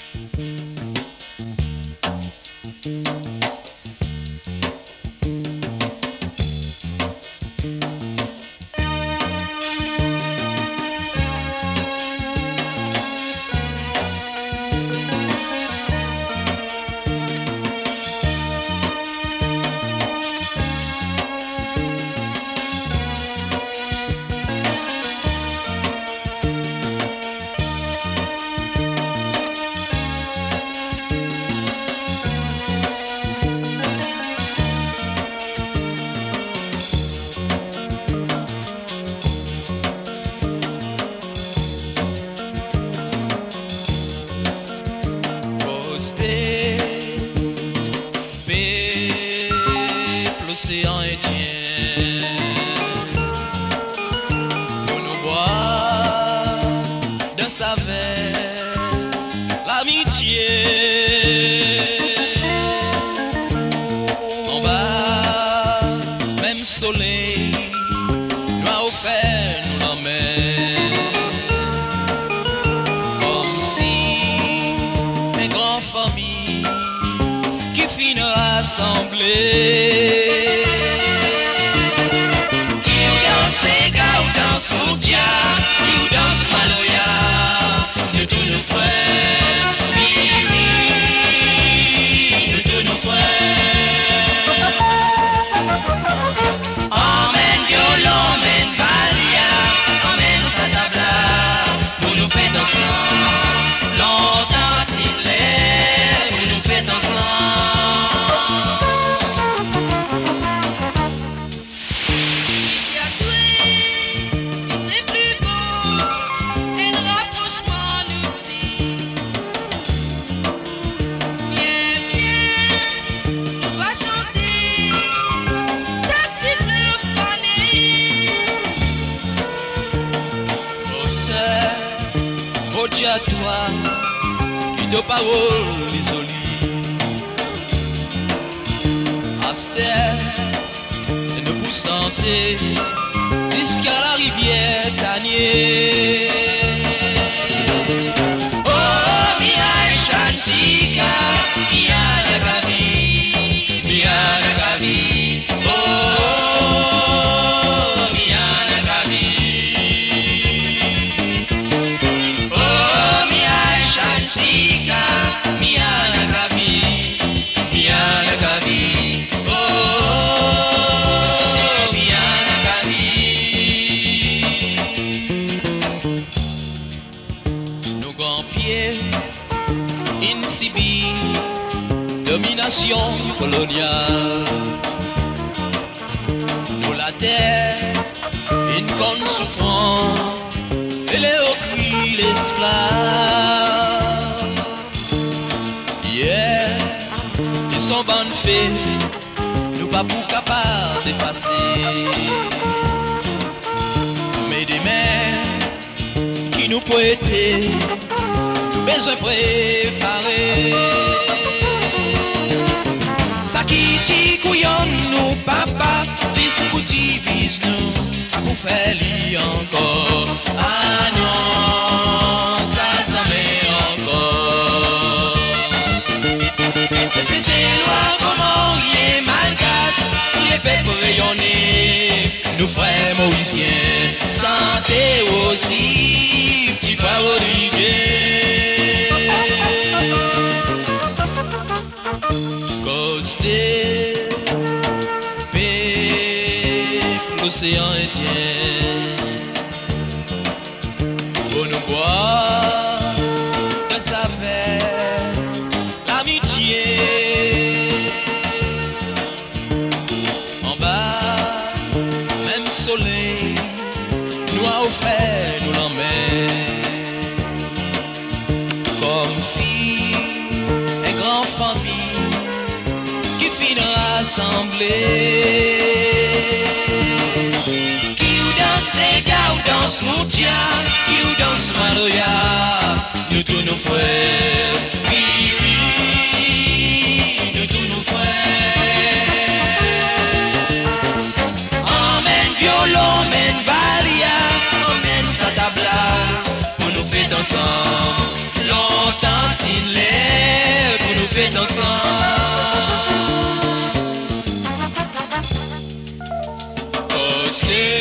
L'océan Indien pour nous boire de sa veine l'amitié en bas même soleil nous a offert nous l'emmène comme si les grandes familles qui finissent rassemblées. Ou dia, ou danse maloya, de tous nos frères, oui, oui, de tous nos frères. Emmène violon, emmène balia, emmène sa tabla, pour nous faire danser, longtemps il est, pour nous faire danser. Dieu à toi, qui de paroles isoliées. Astère, et nous pour santé, jusqu'à la rivière Tanier. Oh, Mia Chanchika, Mia Nagabi, Mia Nagabi, oh, Mia Nagabi. Domination coloniale, nous la terre, une bonne souffrance, et les hauts cris l'esclave. Hier, ils sont bonnes fées, nous pas pour capables d'effacer. Mais des mères qui nous prêtaient, besoin préparé. Sakiti couillon nous papa, si sous divise nous, à vous faire li encore. Ah non, ça met encore. C'est loin comment il est malgache, il est fait pour rayonner. Nous frères mauriciens, santé aussi, petit frère Rodriguez. L'océan Indien pour nous boire de sa veine l'amitié en bas même soleil nous a offert nous l'emmène comme si une grande famille qui finit rassemblée. Danse Moutia, qui danse Maloya, nous tous nos frères, oui, oui, nous tous nos frères. Emmène violon, emmène balia, emmène sa tabla, pour nous faire ensemble, longtemps il est. Osler.